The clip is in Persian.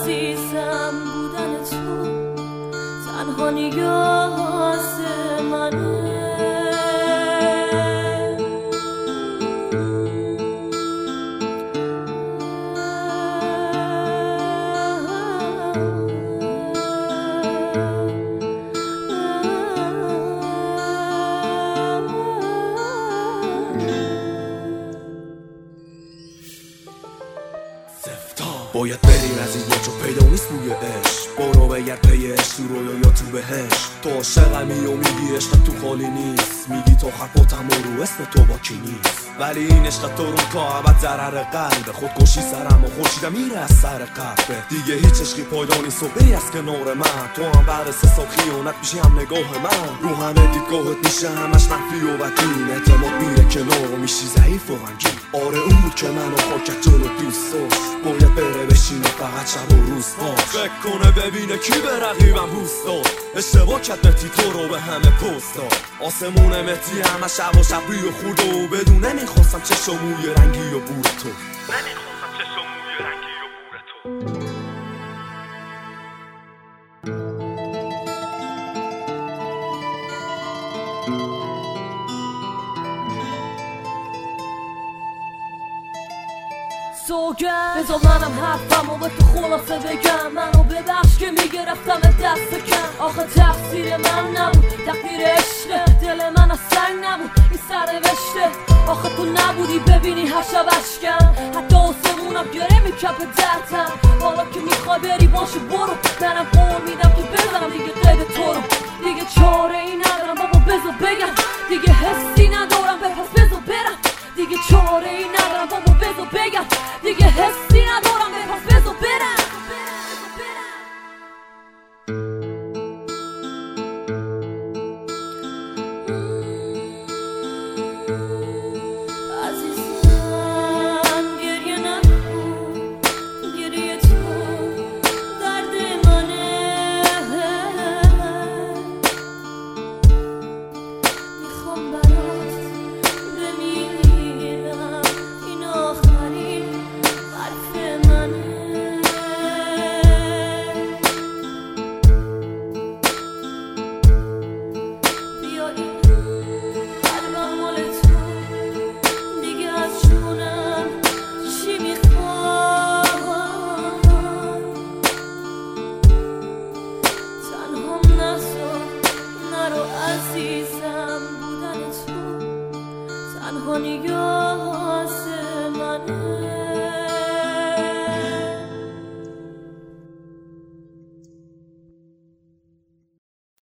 عزیزم بودن تو تنها نیاز منه. باید بریم از اینجا چون پیدا نیست بوی عشق. برو بگرد پی عشق تو رویا یا تو بهشت. تو عاشقمی و میگی عشق تو خالی نیست. میگی تو خطاتم و رو اسم تو با کی نیست. ولی این عشق تو رو تا ابد ضرر قلب. خودکشی سرم و خورشیدم میره از سر قلبه. دیگه هیچ عشقی پایدا نیست و بری از کنار من. تو هم بعد 3 سال خیانت میشی هم نگاه من. رو همه دیدگاهت میشه همش منفی و بدبین. اعتماد میره کنار و میشی ضعیف و غمگین. آره اون بود که منو خاکت جلو دوست داشت. باید بره بشینه فقط شب و روز باش. فکر کنه ببینه کی به رقیبم بوست داد. اشتباه کرد مهدی تو رو به همه پست داد. آسمون مهدی همه شب و شب روی خورد و بدون نمیخواستم چشم موی رنگی و بور تو. نمیخواستم چشم موی رنگی و بور تو. بذار منم حرفم و به تو خلاصه بگم. منو ببخش که میگرفتم دست کم. آخه تقصیر من نبود تقدیر عشقه. دل من از سنگ نبود این سرنوشته. آخه تو نبودی ببینی هر شب اشکم. حتی آسمونم گره میکرد به دردم. حالا که میخوای بری باشه برو. منم قول میدم که بزنم دیگه قید تو رو. دیگه چاره ای ندارم بابا بذار بگم. دیگه حسی ندارم به پس بذار برم. دیگه چاره ای ندارم بابا بذار بگم. دیگه حسی ندارم به پس بذار برم. عزیزم گریه نکن. گریه تو درد منه. میخوام برات بمیرم. این آخرین حرف منه. بیا این قلبم مال تو. دیگه از جونم چی میخوای؟ تنهام نرو عزیزم بودن تو تنها نیاز